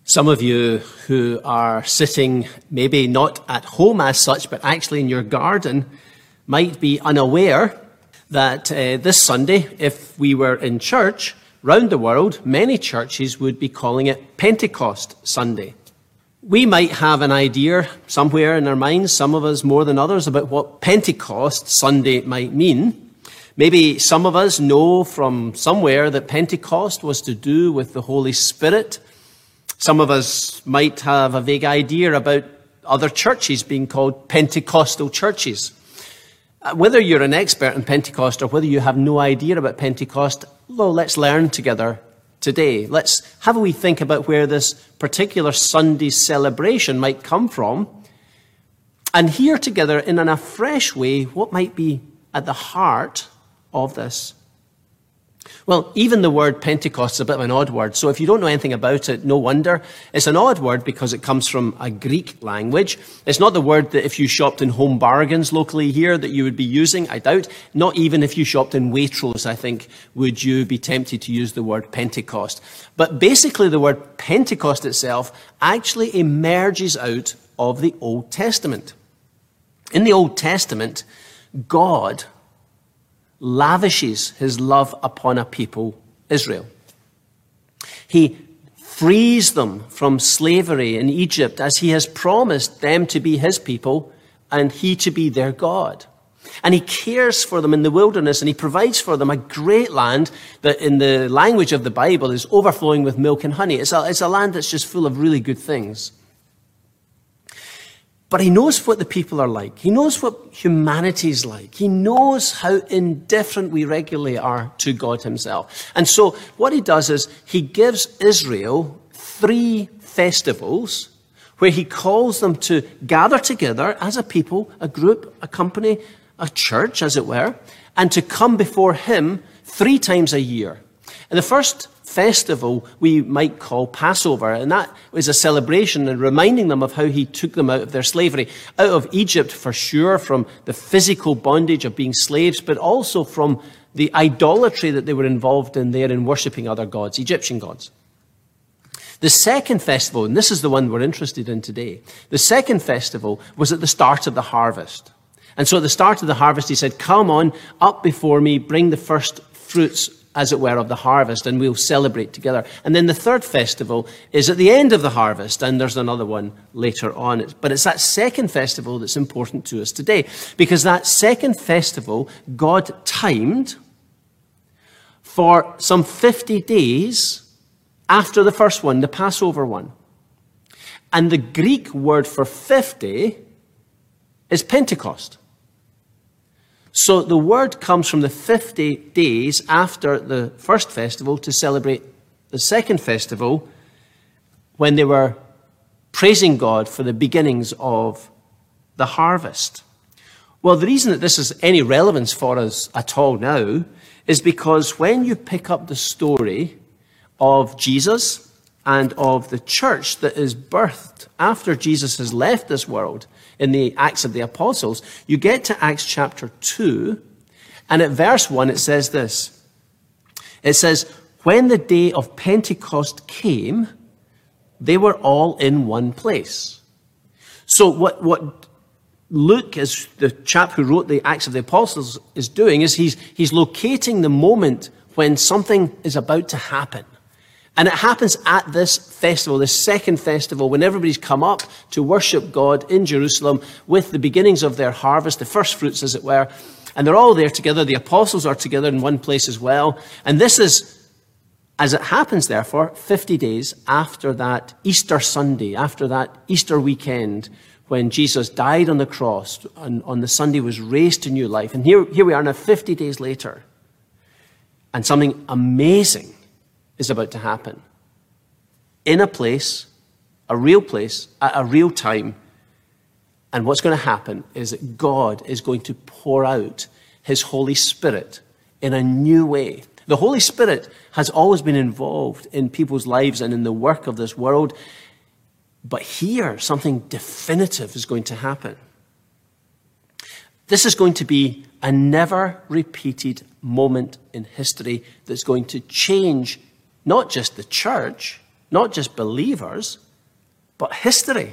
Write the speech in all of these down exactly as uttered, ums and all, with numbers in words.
Some of you who are sitting maybe not at home as such, but actually in your garden, might be unaware that uh, this Sunday, if we were in church, round the world, many churches would be calling it Pentecost Sunday. We might have an idea somewhere in our minds, some of us more than others, about what Pentecost Sunday might mean. Maybe some of us know from somewhere that Pentecost was to do with the Holy Spirit. Some of us might have a vague idea about other churches being called Pentecostal churches. Whether you're an expert in Pentecost or whether you have no idea about Pentecost, well, let's learn together today. Let's have a wee think about where this particular Sunday celebration might come from and hear together in a fresh way what might be at the heart of this. Well, even the word Pentecost is a bit of an odd word, so if you don't know anything about it, no wonder. It's an odd word because it comes from a Greek language. It's not the word that if you shopped in Home Bargains locally here that you would be using, I doubt. Not even if you shopped in Waitrose, I think, would you be tempted to use the word Pentecost. But basically the word Pentecost itself actually emerges out of the Old Testament. In the Old Testament, God lavishes his love upon a people, Israel. He frees them from slavery in Egypt as he has promised them to be his people and he to be their God. And he cares for them in the wilderness and he provides for them a great land that in the language of the Bible is overflowing with milk and honey. It's a, it's a land that's just full of really good things. But he knows what the people are like. He knows what humanity is like. He knows how indifferent we regularly are to God himself. And so what he does is he gives Israel three festivals where he calls them to gather together as a people, a group, a company, a church, as it were, and to come before him three times a year. And the first festival we might call Passover, and that was a celebration and reminding them of how he took them out of their slavery, out of Egypt for sure, from the physical bondage of being slaves, but also from the idolatry that they were involved in there in worshipping other gods, Egyptian gods. The second festival, and this is the one we're interested in today, the second festival was at the start of the harvest. And so at the start of the harvest, he said, come on up before me, bring the first fruits, as it were, of the harvest, and we'll celebrate together. And then the third festival is at the end of the harvest, and there's another one later on. But it's that second festival that's important to us today, because that second festival, God timed for some fifty days after the first one, the Passover one. And the Greek word for fifty is Pentecost. So the word comes from the fifty days after the first festival to celebrate the second festival when they were praising God for the beginnings of the harvest. Well, the reason that this has any relevance for us at all now is because when you pick up the story of Jesus and of the church that is birthed after Jesus has left this world, in the Acts of the Apostles, you get to Acts chapter two, and at verse one it says this. It says, when the day of Pentecost came, they were all in one place. So what, what Luke, as the chap who wrote the Acts of the Apostles, is doing is he's, he's locating the moment when something is about to happen. And it happens at this festival, this second festival, when everybody's come up to worship God in Jerusalem with the beginnings of their harvest, the first fruits, as it were. And they're all there together. The apostles are together in one place as well. And this is, as it happens, therefore, fifty days after that Easter Sunday, after that Easter weekend, when Jesus died on the cross, and on the Sunday was raised to new life. And here, here we are now, fifty days later. And something amazing is about to happen. In a place, a real place, at a real time. And what's going to happen is that God is going to pour out his Holy Spirit in a new way. The Holy Spirit has always been involved in people's lives and in the work of this world. But here, something definitive is going to happen. This is going to be a never repeated moment in history that's going to change not just the church, not just believers, but history.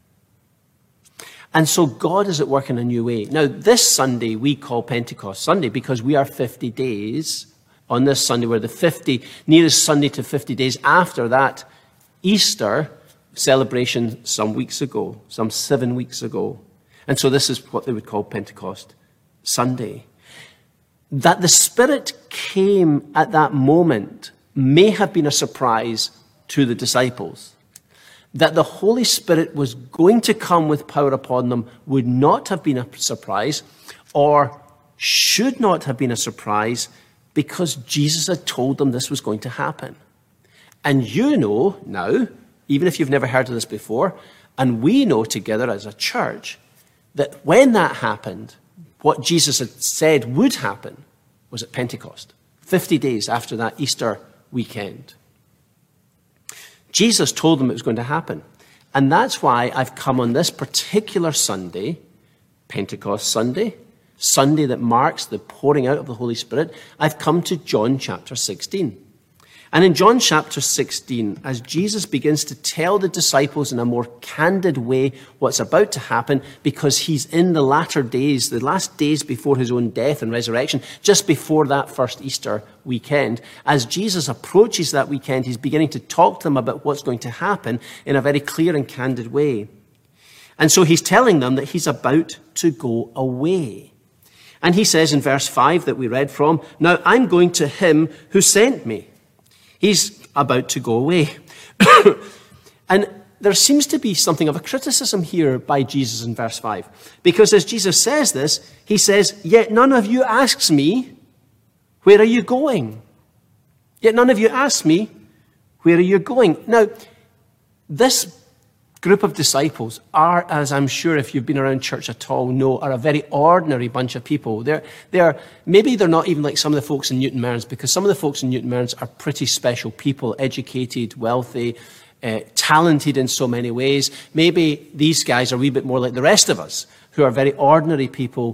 And so God is at work in a new way. Now, this Sunday we call Pentecost Sunday because we are fifty days on this Sunday. We're the fifty, nearest Sunday to fifty days after that Easter celebration some weeks ago, some seven weeks ago. And so this is what they would call Pentecost Sunday. That the Spirit came at that moment may have been a surprise to the disciples. That the Holy Spirit was going to come with power upon them would not have been a surprise, or should not have been a surprise, because Jesus had told them this was going to happen. And you know now, even if you've never heard of this before, and we know together as a church, that when that happened, what Jesus had said would happen was at Pentecost, fifty days after that Easter weekend. Jesus told them it was going to happen. And that's why I've come on this particular Sunday, Pentecost Sunday, Sunday that marks the pouring out of the Holy Spirit. I've come to John chapter sixteen. And in John chapter sixteen, as Jesus begins to tell the disciples in a more candid way what's about to happen, because he's in the latter days, the last days before his own death and resurrection, just before that first Easter weekend, as Jesus approaches that weekend, he's beginning to talk to them about what's going to happen in a very clear and candid way. And so he's telling them that he's about to go away. And he says in verse five that we read from, "Now I'm going to him who sent me." He's about to go away. And there seems to be something of a criticism here by Jesus in verse five. Because as Jesus says this, he says, "Yet none of you asks me, where are you going? Yet none of you asks me, where are you going?" Now, this group of disciples are, as I'm sure if you've been around church at all know, are a very ordinary bunch of people. They're, they're, maybe they're not even like some of the folks in Newton Mearns, because some of the folks in Newton Mearns are pretty special people, educated, wealthy, uh, talented in so many ways. Maybe these guys are a wee bit more like the rest of us, who are very ordinary people,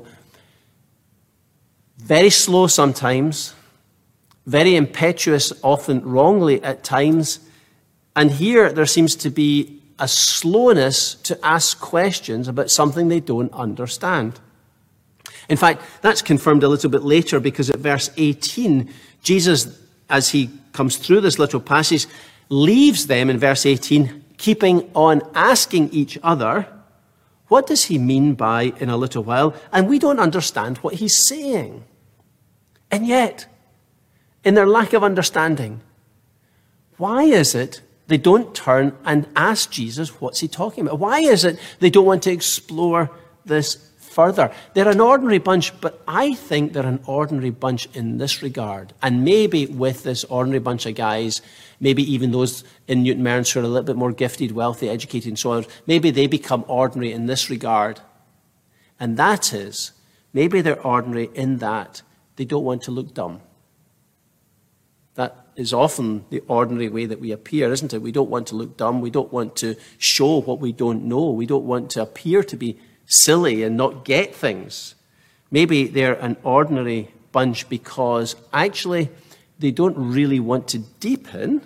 very slow sometimes, very impetuous, often wrongly at times. And here there seems to be a slowness to ask questions about something they don't understand. In fact, that's confirmed a little bit later, because at verse eighteen, Jesus, as he comes through this little passage, leaves them in verse eighteen, keeping on asking each other, what does he mean by "in a little while"? And we don't understand what he's saying. And yet, in their lack of understanding, why is it they don't turn and ask Jesus, what's he talking about? Why is it they don't want to explore this further? They're an ordinary bunch, but I think they're an ordinary bunch in this regard. And maybe with this ordinary bunch of guys, maybe even those in Newton Mearns who are a little bit more gifted, wealthy, educated, and so on, maybe they become ordinary in this regard. And that is, maybe they're ordinary in that they don't want to look dumb. That is often the ordinary way that we appear, isn't it? We don't want to look dumb. We don't want to show what we don't know. We don't want to appear to be silly and not get things. Maybe they're an ordinary bunch because actually they don't really want to deepen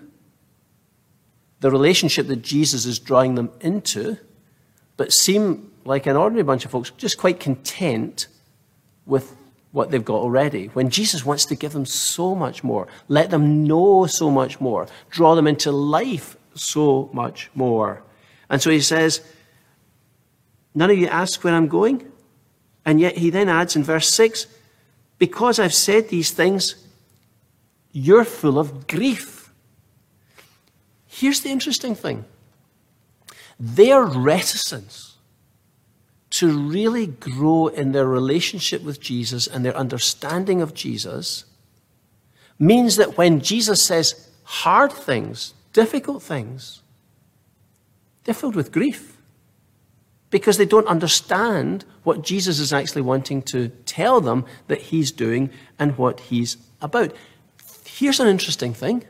the relationship that Jesus is drawing them into, but seem like an ordinary bunch of folks just quite content with what they've got already, when Jesus wants to give them so much more, let them know so much more, draw them into life so much more. And so he says, none of you ask where I'm going. And yet he then adds in verse six, because I've said these things, you're full of grief. Here's the interesting thing. Their reticence to really grow in their relationship with Jesus and their understanding of Jesus means that when Jesus says hard things, difficult things, they're filled with grief because they don't understand what Jesus is actually wanting to tell them that he's doing and what he's about. Here's an interesting thing.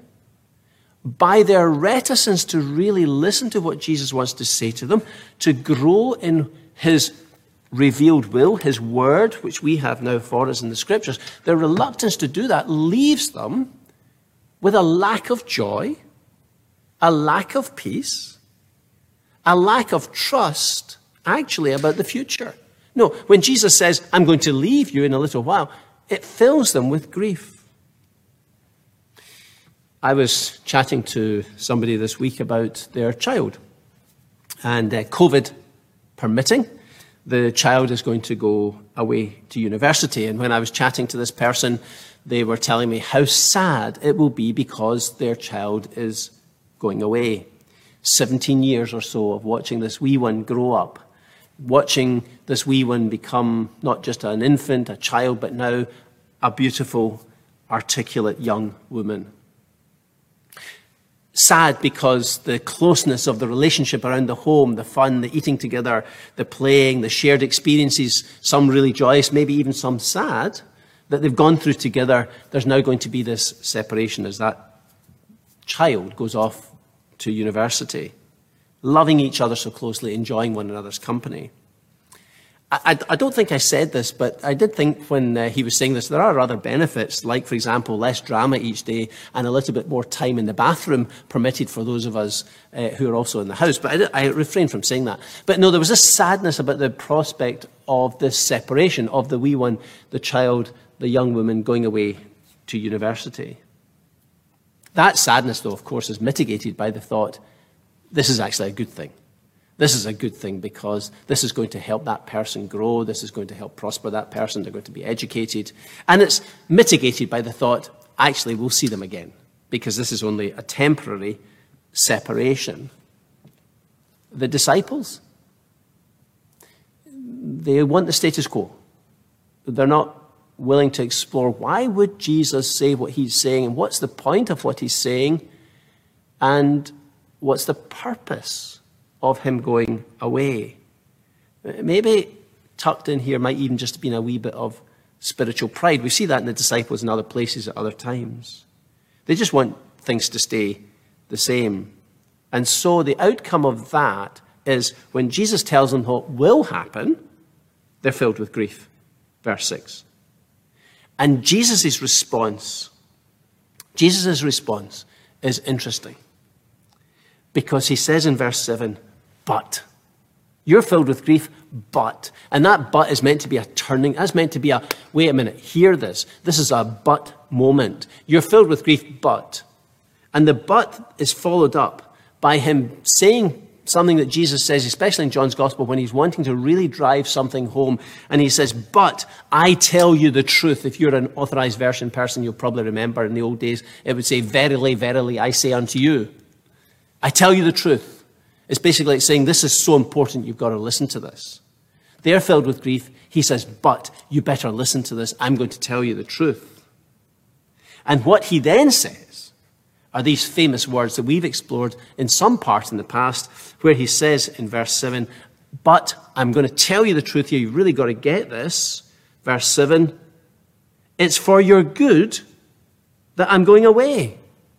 By their reticence to really listen to what Jesus wants to say to them, to grow in his revealed will, his word, which we have now for us in the scriptures, their reluctance to do that leaves them with a lack of joy a lack of peace, a lack of trust, actually, about the future. No, when Jesus says, I'm going to leave you in a little while, it fills them with grief. I was chatting to somebody this week about their child. And uh, COVID permitting, the child is going to go away to university. And when I was chatting to this person, they were telling me how sad it will be because their child is going away. seventeen years or so of watching this wee one grow up, watching this wee one become not just an infant, a child, but now a beautiful, articulate young woman. Sad because the closeness of the relationship around the home, the fun, the eating together, the playing, the shared experiences, some really joyous, maybe even some sad, that they've gone through together, there's now going to be this separation as that child goes off to university, loving each other so closely, enjoying one another's company. I, I don't think I said this, but I did think when uh, he was saying this, there are other benefits, like, for example, less drama each day and a little bit more time in the bathroom permitted for those of us uh, who are also in the house. But I, I refrained from saying that. But no, there was this sadness about the prospect of this separation of the wee one, the child, the young woman going away to university. That sadness, though, of course, is mitigated by the thought, this is actually a good thing. This is a good thing because this is going to help that person grow. This is going to help prosper that person. They're going to be educated. And it's mitigated by the thought, actually, we'll see them again because this is only a temporary separation. The disciples, they want the status quo. They're not willing to explore why would Jesus say what he's saying and what's the point of what he's saying and what's the purpose of him going away. Maybe tucked in here might even just have been a wee bit of spiritual pride. We see that in the disciples in other places at other times. They just want things to stay the same. And so the outcome of that is when Jesus tells them what will happen, they're filled with grief. Verse six. And Jesus' response, Jesus' response is interesting. Because he says in verse seven, but. You're filled with grief, but. And that but is meant to be a turning. That's meant to be a, wait a minute, hear this. This is a but moment. You're filled with grief, but. And the but is followed up by him saying something that Jesus says, especially in John's Gospel, when he's wanting to really drive something home. And he says, but I tell you the truth. If you're an Authorized Version person, you'll probably remember in the old days, it would say, verily, verily, I say unto you. I tell you the truth. It's basically like saying, this is so important, you've got to listen to this. They're filled with grief. He says, but you better listen to this. I'm going to tell you the truth. And what he then says are these famous words that we've explored in some part in the past, where he says in verse seven, but I'm going to tell you the truth here. You've really got to get this. Verse seven, it's for your good that I'm going away.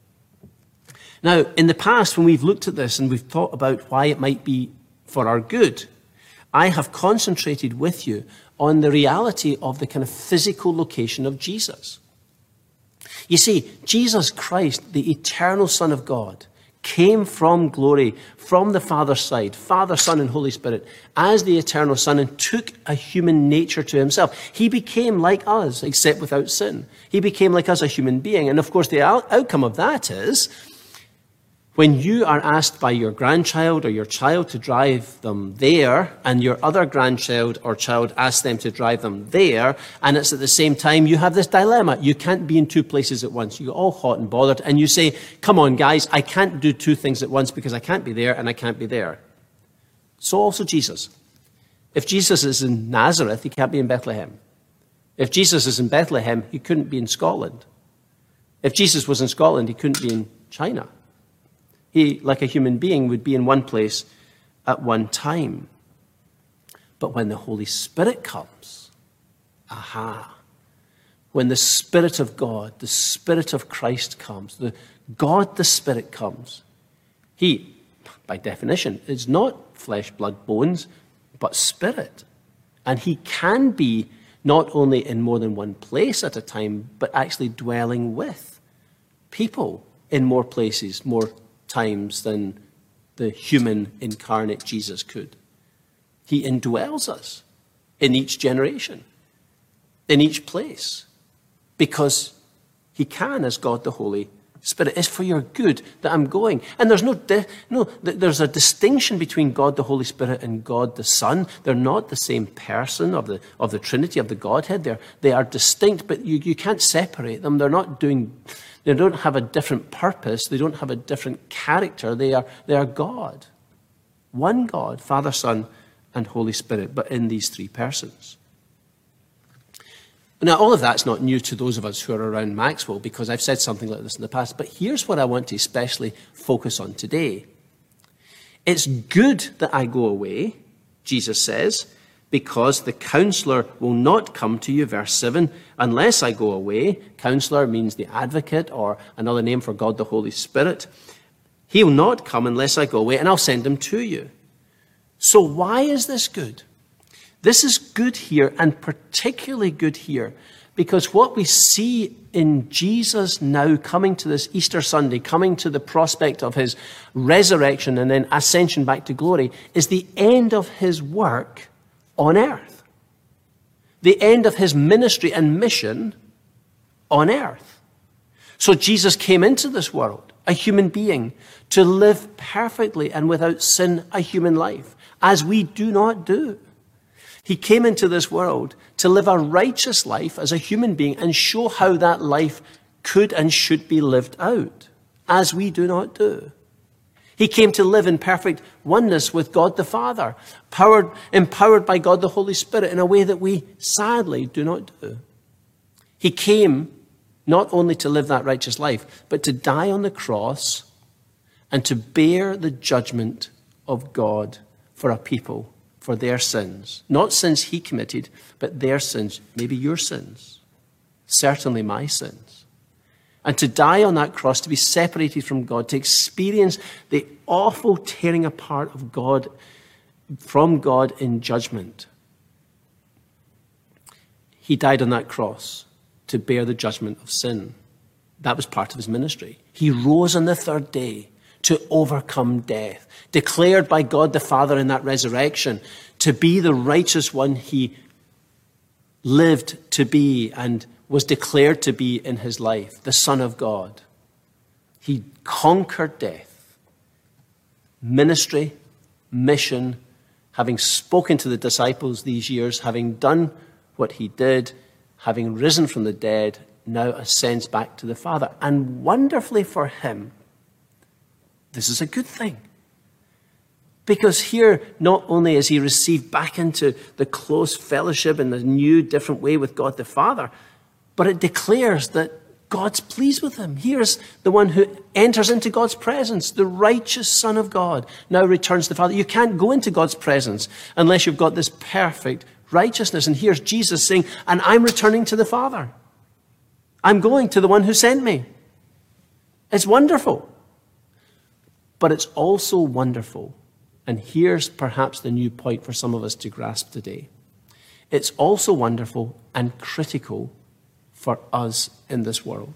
Now, in the past, when we've looked at this and we've thought about why it might be for our good, I have concentrated with you on the reality of the kind of physical location of Jesus. You see, Jesus Christ, the eternal Son of God, came from glory, from the Father's side, Father, Son, and Holy Spirit, as the eternal Son, and took a human nature to himself. He became like us, except without sin. He became like us, a human being. And of course, the out- outcome of that is, when you are asked by your grandchild or your child to drive them there, and your other grandchild or child asks them to drive them there, and it's at the same time, you have this dilemma. You can't be in two places at once. You get all hot and bothered, and you say, come on, guys, I can't do two things at once because I can't be there and I can't be there. So also Jesus. If Jesus is in Nazareth, he can't be in Bethlehem. If Jesus is in Bethlehem, he couldn't be in Scotland. If Jesus was in Scotland, he couldn't be in China. He, like a human being, would be in one place at one time. But when the Holy Spirit comes, aha, when the Spirit of God, the Spirit of Christ comes, the God the Spirit comes, he, by definition, is not flesh, blood, bones, but spirit. And he can be not only in more than one place at a time, but actually dwelling with people in more places, more times than the human incarnate Jesus could. He indwells us in each generation, in each place, because he can as God the Holy Spirit. It's for your good that I'm going. And there's no, di- no, there's a distinction between God the Holy Spirit and God the Son. They're not the same person of the, of the Trinity, of the Godhead. They're, they are distinct, but you, you can't separate them. They're not doing, they don't have a different purpose. They don't have a different character. They are, they are God. One God, Father, Son, and Holy Spirit, but in these three persons. Now, all of that's not new to those of us who are around Maxwell, because I've said something like this in the past, but here's what I want to especially focus on today. It's good that I go away, Jesus says, because the counselor will not come to you, verse seven, unless I go away. Counselor means the advocate, or another name for God the Holy Spirit. He will not come unless I go away, and I'll send him to you. So why is this good? This is good here, and particularly good here, because what we see in Jesus now coming to this Easter Sunday, coming to the prospect of his resurrection and then ascension back to glory, is the end of his work on earth. The end of his ministry and mission on earth. So Jesus came into this world, a human being, to live perfectly and without sin a human life, as we do not do. He came into this world to live a righteous life as a human being and show how that life could and should be lived out, as we do not do. He came to live in perfect oneness with God the Father, powered, empowered by God the Holy Spirit in a way that we sadly do not do. He came not only to live that righteous life, but to die on the cross and to bear the judgment of God for a people, for their sins. Not sins he committed, but their sins, maybe your sins, certainly my sins. And to die on that cross, to be separated from God, to experience the awful tearing apart of God, from God in judgment. He died on that cross to bear the judgment of sin. That was part of his ministry. He rose on the third day to overcome death, declared by God the Father in that resurrection to be the righteous one he lived to be and was declared to be in his life, the Son of God. He conquered death. Ministry, mission, having spoken to the disciples these years, having done what he did, having risen from the dead, now ascends back to the Father. And wonderfully for him, this is a good thing. Because here, not only is he received back into the close fellowship in the new, different way with God the Father, but it declares that God's pleased with him. Here's the one who enters into God's presence, the righteous Son of God, now returns to the Father. You can't go into God's presence unless you've got this perfect righteousness. And here's Jesus saying, and I'm returning to the Father. I'm going to the one who sent me. It's wonderful. But it's also wonderful, and here's perhaps the new point for some of us to grasp today. It's also wonderful and critical for us in this world.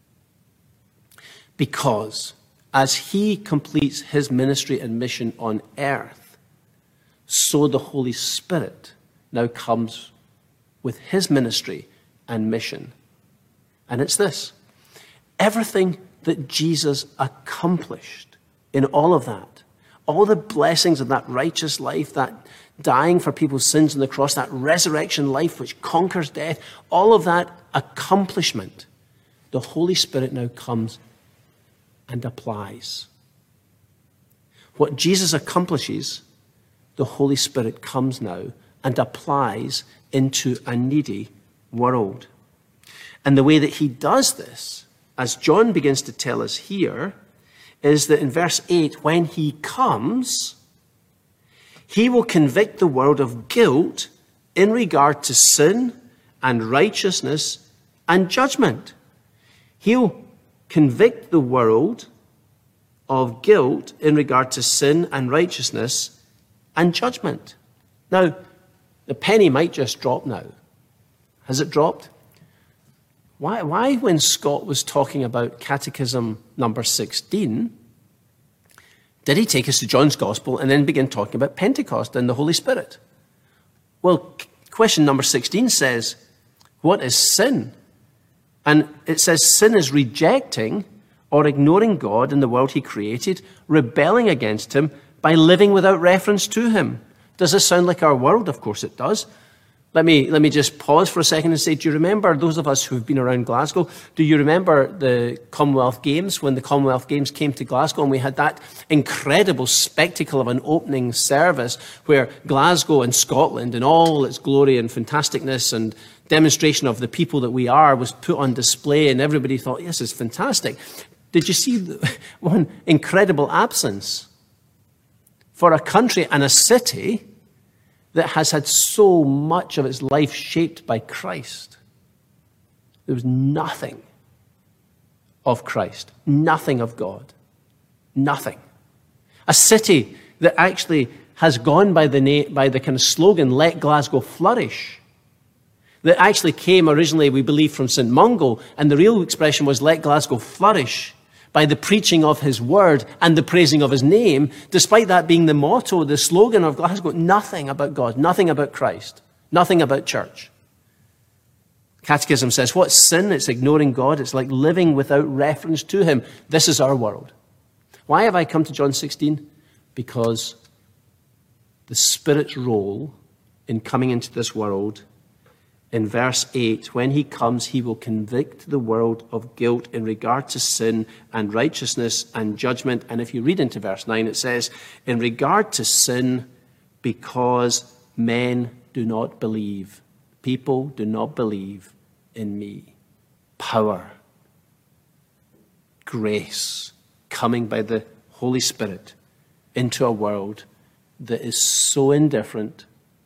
Because as he completes his ministry and mission on earth, so the Holy Spirit now comes with his ministry and mission. And it's this: everything that Jesus accomplished in all of that, all the blessings of that righteous life, that dying for people's sins on the cross, that resurrection life which conquers death, all of that accomplishment, the Holy Spirit now comes and applies. What Jesus accomplishes, the Holy Spirit comes now and applies into a needy world. And the way that he does this, as John begins to tell us here, is that in verse eight, when he comes, he will convict the world of guilt in regard to sin and righteousness and judgment. He'll convict the world of guilt in regard to sin and righteousness and judgment. Now, the penny might just drop now. Has it dropped? Why, why when Scott was talking about Catechism number sixteen, did he take us to John's Gospel and then begin talking about Pentecost and the Holy Spirit? Well, question number sixteen says, what is sin? And it says sin is rejecting or ignoring God and the world he created, rebelling against him by living without reference to him. Does this sound like our world? Of course it does. Let me, let me just pause for a second and say, do you remember, those of us who've been around Glasgow, do you remember the Commonwealth Games, when the Commonwealth Games came to Glasgow and we had that incredible spectacle of an opening service where Glasgow and Scotland in all its glory and fantasticness and demonstration of the people that we are was put on display, and everybody thought, yes, it's fantastic. Did you see one incredible absence for a country and a city that has had so much of its life shaped by Christ? There was nothing of Christ, nothing of God, nothing. A city that actually has gone by the name, by the kind of slogan, "Let Glasgow Flourish," that actually came originally, we believe, from Saint Mungo, and the real expression was "Let Glasgow Flourish," by the preaching of his word and the praising of his name. Despite that being the motto, the slogan of Glasgow, nothing about God, nothing about Christ, nothing about church. Catechism says, what's sin? It's ignoring God. It's like living without reference to him. This is our world. Why have I come to John sixteen? Because the Spirit's role in coming into this world, in verse eight, when he comes, he will convict the world of guilt in regard to sin and righteousness and judgment. And if you read into verse nine, it says, in regard to sin, because men do not believe. People do not believe in me. Power, grace, coming by the Holy Spirit into a world that is so indifferent,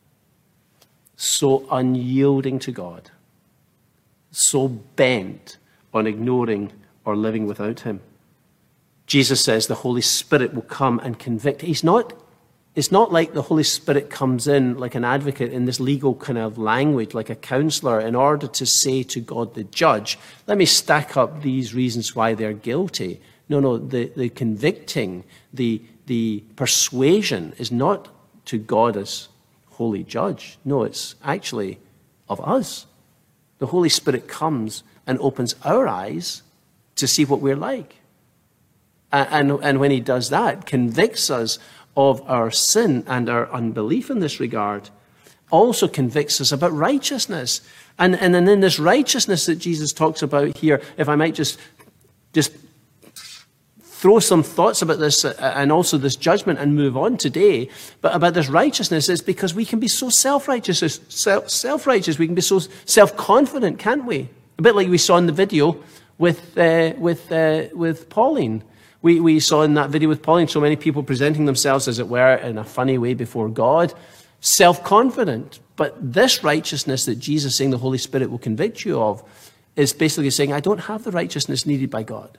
so unyielding to God, so bent on ignoring or living without him. Jesus says the Holy Spirit will come and convict. He's not, it's not like the Holy Spirit comes in like an advocate in this legal kind of language, like a counselor, in order to say to God the judge, let me stack up these reasons why they're guilty. No, no, the, the convicting, the, the persuasion is not to God as holy judge. No, it's actually of us. The Holy Spirit comes and opens our eyes to see what we're like. And, and, and when he does that, convicts us of our sin and our unbelief in this regard, also convicts us about righteousness. And, and then in this righteousness that Jesus talks about here, if I might just, just throw some thoughts about this and also this judgment and move on today, but about this righteousness, is because we can be so self-righteous, self-righteous, we can be so self-confident, can't we? A bit like we saw in the video with, uh, with, uh, with Pauline. We, we saw in that video with Pauline so many people presenting themselves, as it were, in a funny way before God, self-confident. But this righteousness that Jesus is saying the Holy Spirit will convict you of is basically saying, I don't have the righteousness needed by God.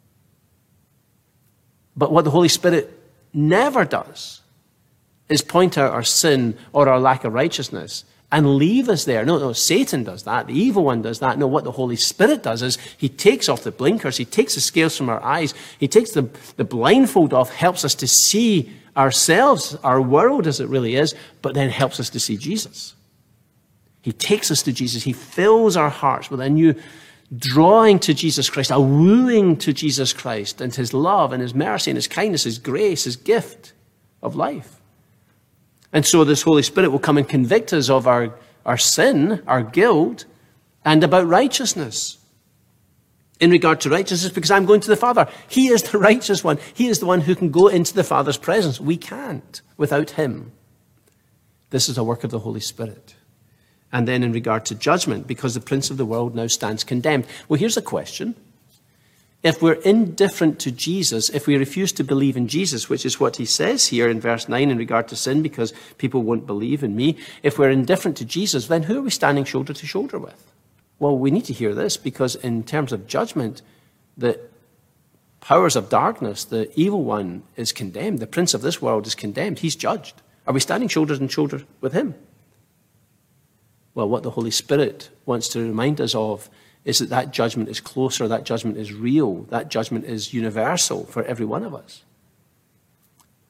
But what the Holy Spirit never does is point out our sin or our lack of righteousness and leave us there. No, no, Satan does that. The evil one does that. No, what the Holy Spirit does is he takes off the blinkers. He takes the scales from our eyes. He takes the, the blindfold off, helps us to see ourselves, our world as it really is, but then helps us to see Jesus. He takes us to Jesus. He fills our hearts with a new drawing to Jesus Christ, a wooing to Jesus Christ and his love and his mercy and his kindness, his grace, his gift of life. And so this Holy Spirit will come and convict us of our, our sin, our guilt, and about righteousness. In regard to righteousness, because I'm going to the Father. He is the righteous one. He is the one who can go into the Father's presence. We can't without him. This is a work of the Holy Spirit. And then in regard to judgment, because the prince of the world now stands condemned. Well, here's a question. If we're indifferent to Jesus, if we refuse to believe in Jesus, which is what he says here in verse nine in regard to sin, because people won't believe in me, if we're indifferent to Jesus, then who are we standing shoulder to shoulder with? Well, we need to hear this, because in terms of judgment, the powers of darkness, the evil one is condemned. The prince of this world is condemned. He's judged. Are we standing shoulder to shoulder with him? Well, what the Holy Spirit wants to remind us of is that that judgment is closer, that judgment is real, that judgment is universal for every one of us.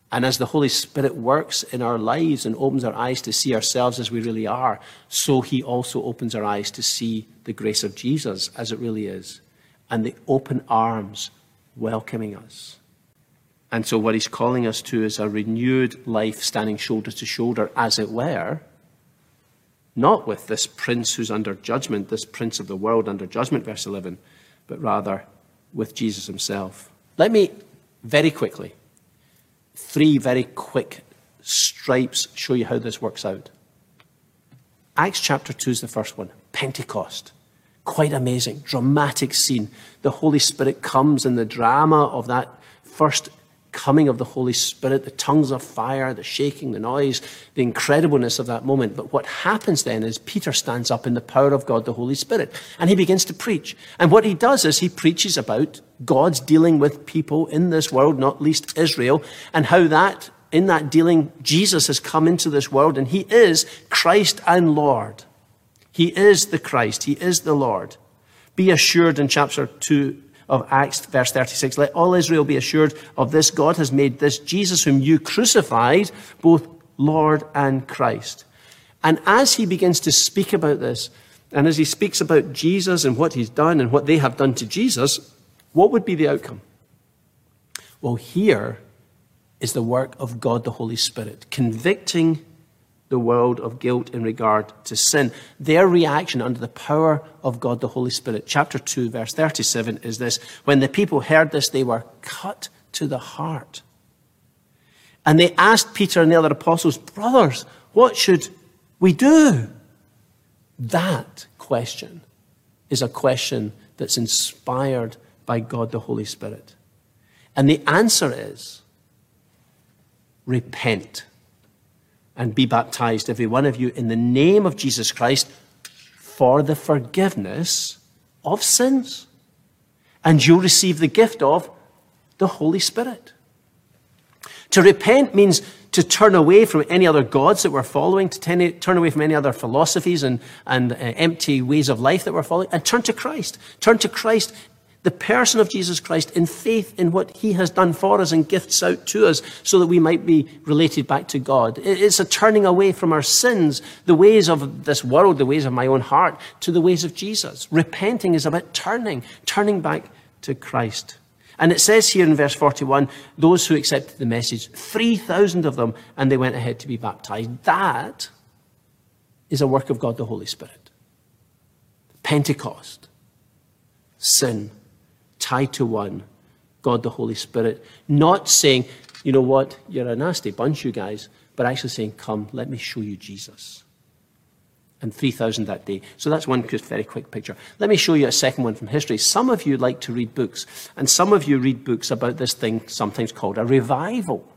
And as the Holy Spirit works in our lives and opens our eyes to see ourselves as we really are, so he also opens our eyes to see the grace of Jesus as it really is, and the open arms welcoming us. And so what he's calling us to is a renewed life standing shoulder to shoulder, as it were, not with this prince who's under judgment, this prince of the world under judgment, verse eleven, but rather with Jesus himself. Let me very quickly, three very quick stripes, show you how this works out. Acts chapter two is the first one, Pentecost. Quite amazing, dramatic scene. The Holy Spirit comes, and the drama of that first coming of the Holy Spirit, the tongues of fire, the shaking, the noise, the incredibleness of that moment. But what happens then is Peter stands up in the power of God, the Holy Spirit, and he begins to preach. And what he does is he preaches about God's dealing with people in this world, not least Israel, and how that, in that dealing, Jesus has come into this world, and he is Christ and Lord. He is the Christ. He is the Lord. Be assured, in chapter two of Acts, verse thirty-six, let all Israel be assured of this: God has made this Jesus whom you crucified both Lord and Christ. And as he begins to speak about this, and as he speaks about Jesus and what he's done and what they have done to Jesus, what would be the outcome? Well, here is the work of God the Holy Spirit, convicting the world of guilt in regard to sin. Their reaction under the power of God the Holy Spirit, chapter two, verse thirty-seven, is this: when the people heard this, they were cut to the heart. And they asked Peter and the other apostles, brothers, what should we do? That question is a question that's inspired by God the Holy Spirit. And the answer is, repent and be baptized, every one of you, in the name of Jesus Christ for the forgiveness of sins. And you'll receive the gift of the Holy Spirit. To repent means to turn away from any other gods that we're following, to turn away from any other philosophies and, and uh, empty ways of life that we're following, and turn to Christ. Turn to Christ, the person of Jesus Christ, in faith in what he has done for us and gifts out to us so that we might be related back to God. It's a turning away from our sins, the ways of this world, the ways of my own heart, to the ways of Jesus. Repenting is about turning, turning back to Christ. And it says here in verse forty-one, those who accepted the message, three thousand of them, and they went ahead to be baptized. That is a work of God the Holy Spirit. Pentecost, sin, tied to one, God the Holy Spirit, not saying, you know what, you're a nasty bunch, you guys, but actually saying, come, let me show you Jesus. And three thousand that day. So that's one very quick picture. Let me show you a second one from history. Some of you like to read books, and some of you read books about this thing sometimes called a revival.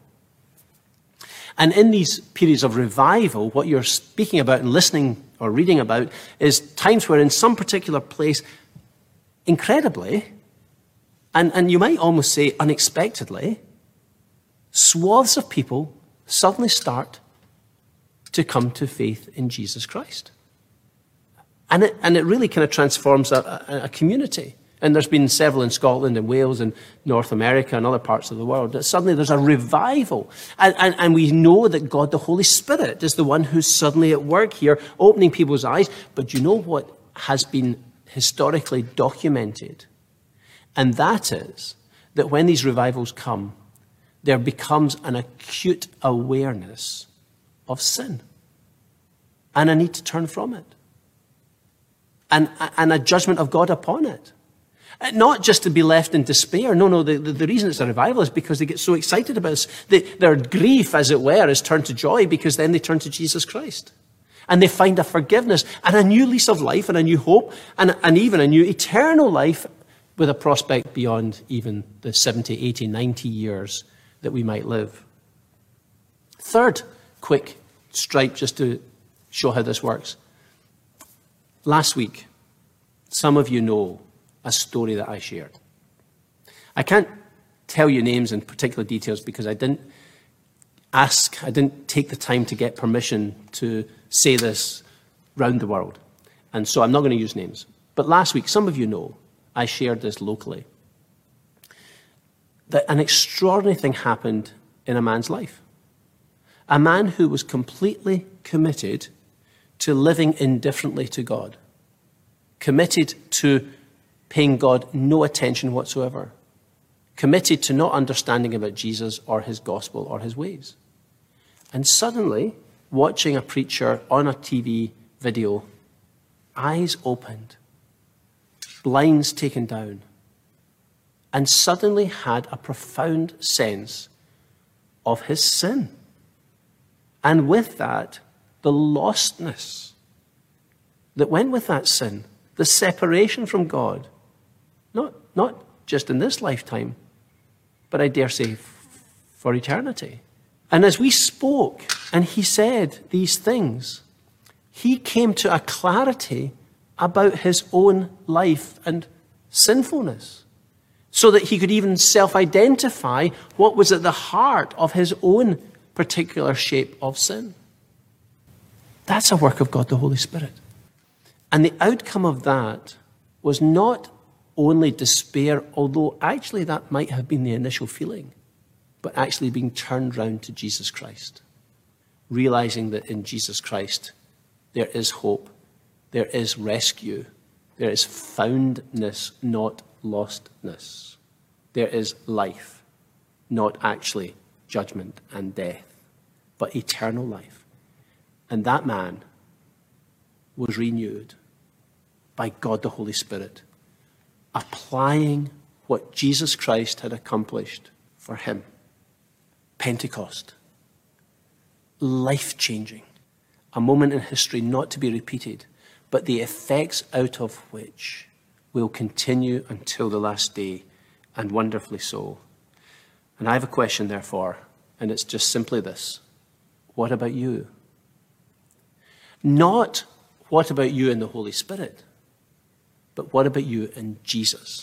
And in these periods of revival, what you're speaking about and listening or reading about is times where in some particular place, incredibly, And, and you might almost say unexpectedly, swaths of people suddenly start to come to faith in Jesus Christ. And it, and it really kind of transforms a, a, a community. And there's been several in Scotland and Wales and North America and other parts of the world. That suddenly there's a revival. And, and, and we know that God, the Holy Spirit, is the one who's suddenly at work here, opening people's eyes. But you know what has been historically documented? And that is that when these revivals come, there becomes an acute awareness of sin and a need to turn from it, and, and a judgment of God upon it. Not just to be left in despair. No, no, the, the, the reason it's a revival is because they get so excited about it. They, their grief, as it were, is turned to joy because then they turn to Jesus Christ. And they find a forgiveness and a new lease of life and a new hope and, and even a new eternal life with a prospect beyond even the seventy, eighty, ninety years that we might live. Third quick stripe, just to show how this works. Last week, some of you know a story that I shared. I can't tell you names and particular details because I didn't ask, I didn't take the time to get permission to say this round the world. And so I'm not going to use names. But last week, some of you know, I shared this locally, that an extraordinary thing happened in a man's life. A man who was completely committed to living indifferently to God, committed to paying God no attention whatsoever, committed to not understanding about Jesus or his gospel or his ways. And suddenly, watching a preacher on a T V video, eyes opened, blinds taken down, and suddenly had a profound sense of his sin. And with that, the lostness that went with that sin, the separation from God, not, not just in this lifetime, but I dare say for eternity. And as we spoke and he said these things, he came to a clarity about his own life and sinfulness, so that he could even self-identify what was at the heart of his own particular shape of sin. That's a work of God the Holy Spirit. And the outcome of that was not only despair, although actually that might have been the initial feeling, but actually being turned round to Jesus Christ, realizing that in Jesus Christ there is hope, there is rescue, there is foundness, not lostness. There is life, not actually judgment and death, but eternal life. And that man was renewed by God the Holy Spirit, applying what Jesus Christ had accomplished for him. Pentecost, life-changing, a moment in history not to be repeated, but the effects out of which will continue until the last day, and wonderfully so. And I have a question, therefore, and it's just simply this. What about you? Not what about you in the Holy Spirit, but what about you in Jesus?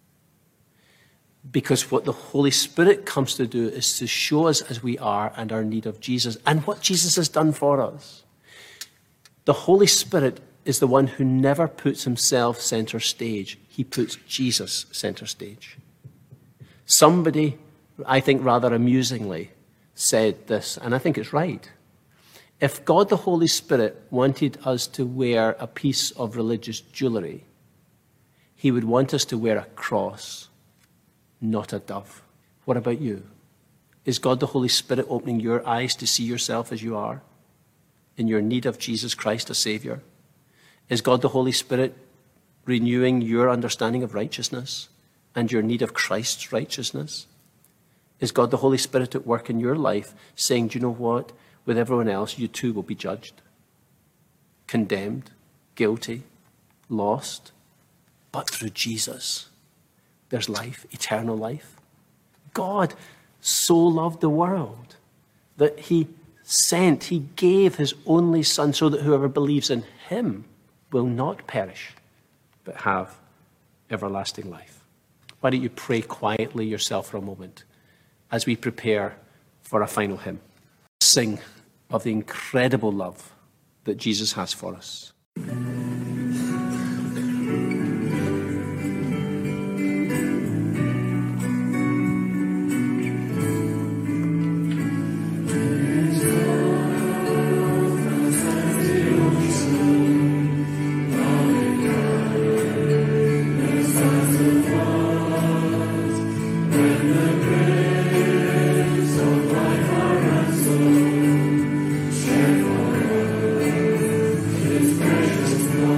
Because what the Holy Spirit comes to do is to show us as we are and our need of Jesus and what Jesus has done for us. The Holy Spirit is the one who never puts himself center stage. He puts Jesus center stage. Somebody, I think rather amusingly, said this, and I think it's right. If God the Holy Spirit wanted us to wear a piece of religious jewelry, he would want us to wear a cross, not a dove. What about you? Is God the Holy Spirit opening your eyes to see yourself as you are, in your need of Jesus Christ, a Savior? Is God the Holy Spirit renewing your understanding of righteousness and your need of Christ's righteousness? Is God the Holy Spirit at work in your life saying, do you know what? With everyone else, you too will be judged, condemned, guilty, lost. But through Jesus, there's life, eternal life. God so loved the world that he sent, he gave his only Son so that whoever believes in him will not perish, but have everlasting life. Why don't you pray quietly yourself for a moment as we prepare for a final hymn. Sing of the incredible love that Jesus has for us. Precious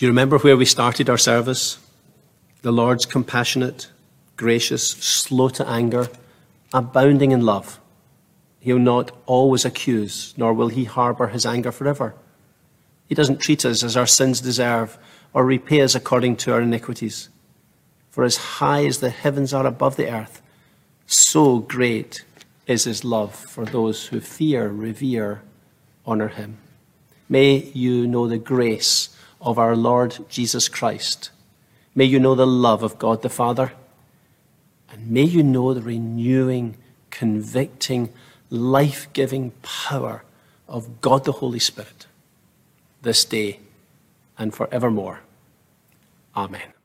you remember where we started our service? The Lord's compassionate, gracious, slow to anger, abounding in love. He'll not always accuse, nor will he harbor his anger forever. He doesn't treat us as our sins deserve or repay us according to our iniquities. For as high as the heavens are above the earth, so great is his love for those who fear, revere, honor him. May you know the grace of our Lord Jesus Christ. May you know the love of God the Father. And may you know the renewing, convicting, life-giving power of God the Holy Spirit this day and forevermore. Amen.